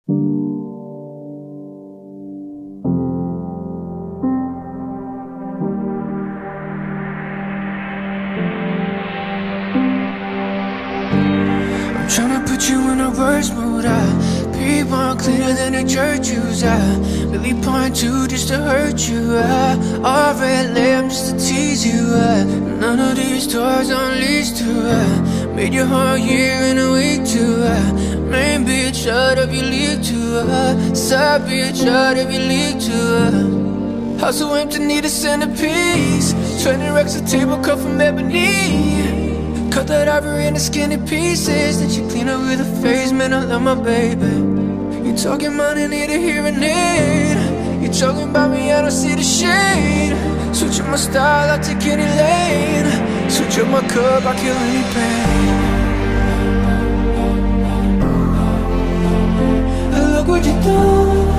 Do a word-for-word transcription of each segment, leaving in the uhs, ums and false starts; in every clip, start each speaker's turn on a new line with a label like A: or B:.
A: I'm tryna put you in a worse mood. I be one cleaner than a church use. I really point to just to hurt you. I all red lamb just to tease you. I none of these toys unleashed to. I made your whole year in a week too. I main bitch out of your league too. I side bitch out of your league too. I house so empty, need a centerpiece. Twenty racks a table cut from ebony. Cut that ivory into skinny pieces that you clean up with a face, man, I love my baby. You talking money, need a hearing aid. You talking about me, I don't see the shade. Switch up my style, I take any lane. Switch up my cup, I kill any pain. Look what you done.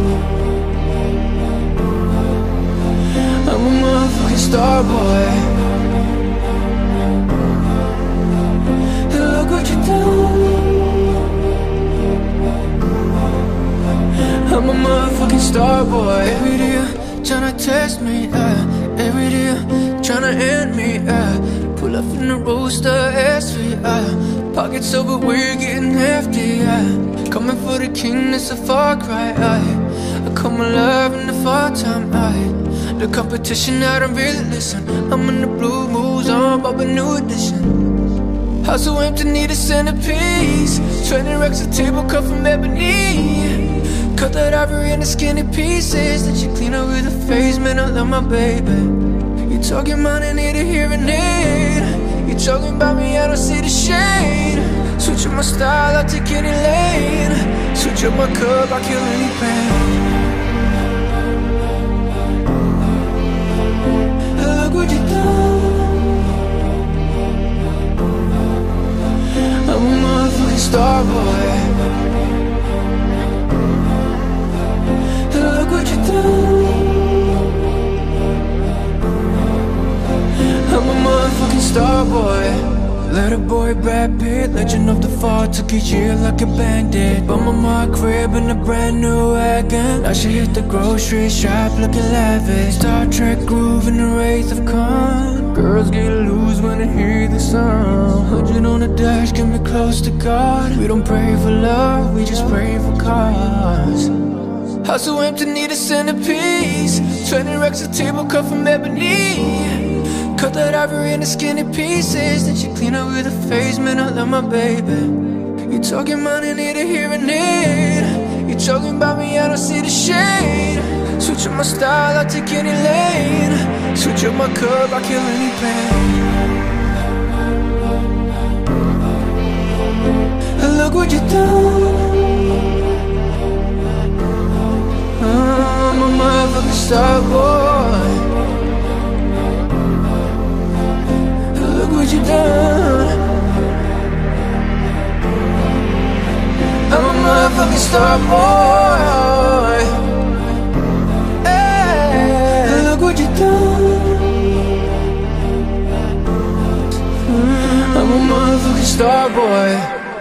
A: I'm a motherfucking star boy. I'm a motherfucking star boy. Every day tryna test me, uh, every day tryna end me, uh, pull up in the roadster S V, uh, pockets over, we're getting hefty, uh, coming for the king, that's a far cry, uh, I come alive in the far time, uh, the competition, I don't really listen. I'm in the blue moves, on about a new edition. House so empty, need a centerpiece. Twenty racks a table cut from ebony. Cut that ivory into skinny pieces that you clean up with a face, man, I love my baby. You talking money, need a hearing aid. You talking about me, I don't see the shade. Switch up my style, I take any lane. Switch up my cup, I kill any pain. Look what you done. I'm a motherfucking star boy. Look what you done. I'm a motherfucking star boy. Little boy Brad Pitt, legend of the fall, took a year like a bandit. Bum on my crib in a brand new wagon. Now she hit the grocery shop looking lavish. Star Trek groove in the Wraith of Khan. Girls get loose when they hear the song. Hundred on the dash, get me close to God. We don't pray for love, we just pray for cause. House so empty, need a centerpiece. Twenty racks a table cut from ebony. Cut that ivory into skinny pieces that you clean up with a face, man, I love my baby. You talking money, need a hearing aid. You talking about me, I don't see the shade. Switch up my style, I take any lane. Switch up my cup, I kill any pain. Look what you done. I'm a motherfucking star boy. Look what you done. I'm a motherfucking star boy. Hey, look what you done. I'm a motherfucking star boy.